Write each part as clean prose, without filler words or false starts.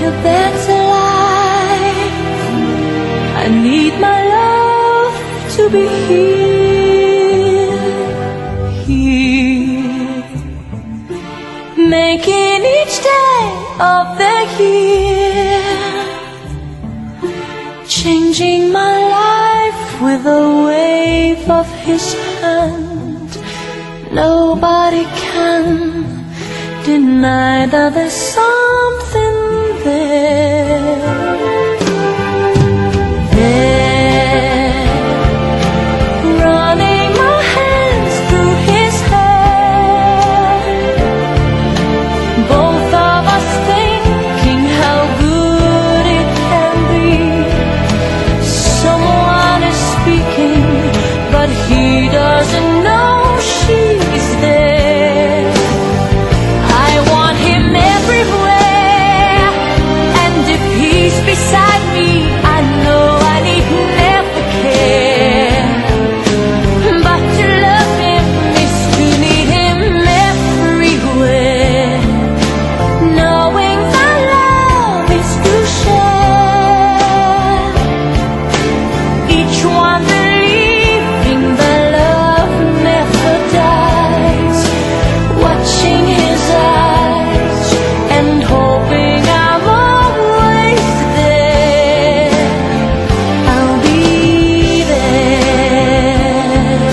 need a better life. I need my love to be here, here, making each day of the year, changing my life with a wave of his hand. Nobody can deny that there's something there. Running my hands through his hair, both of us thinking how good it can be. Someone is speaking, but he doesn't know she's there. I want him everywhere, and if he's beside me, I know I need never care. But to love him is to need him everywhere, knowing that love is to share. Each one believing that love never dies, watching his eyes and hoping I'm always there. I'll be there.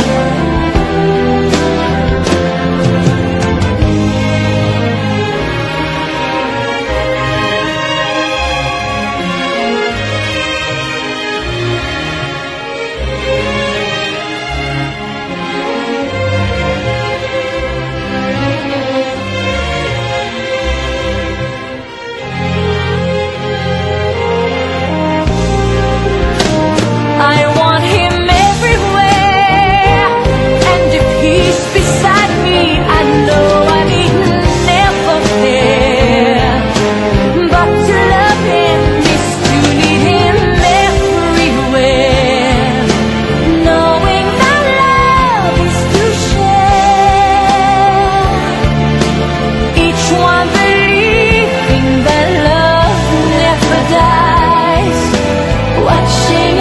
I want him everywhere, and if he's beside me, I know I need never fear. But to love him is to need him everywhere, knowing that love is to share. Each one believing that love never dies, watching